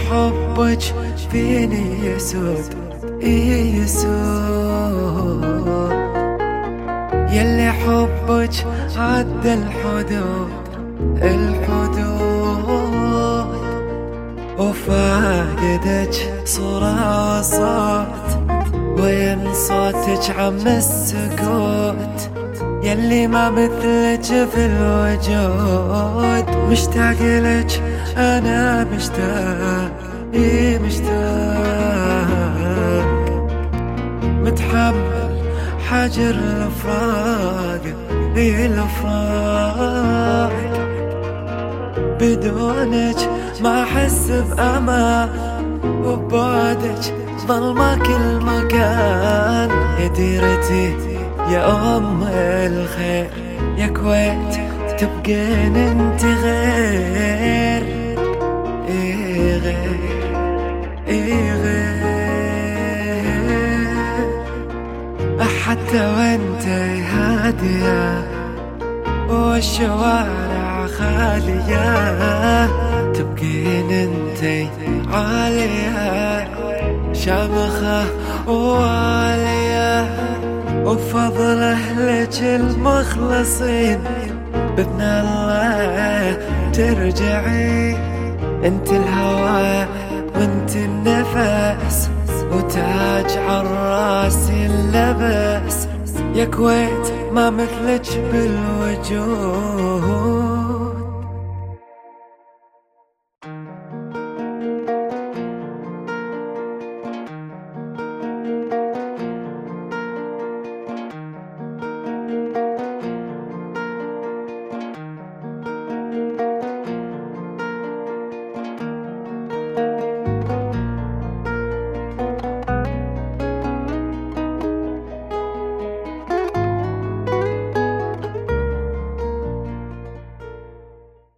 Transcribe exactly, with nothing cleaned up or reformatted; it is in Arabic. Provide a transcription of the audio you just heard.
حبك فيني يسود يسود، يلي حبك عدى الحدود الحدود، وفاقدك صورة وصوت، وين صوتك عم السكوت، يلي ما مثلك في الوجود. مشتاق لك أنا مشتاق إيه مشتاق، متحمل حجر الفراق إيه الفراق، بدونك ما أحس بأمان، وبعدك ظلمة كل مكان. يا ديرتي يا أم الخير، يا كويت تبقين انت غير إيه غير إيه غير، حتى وانت هادية والشوارع خالية، تبقين انت عالية شامخة وعالية، وفضل أهلك المخلصين بإذن الله ترجعي. انت الهوى وانت النفس، وتاج عالراس اللبس، يا كويت ما مثلك بالوجود.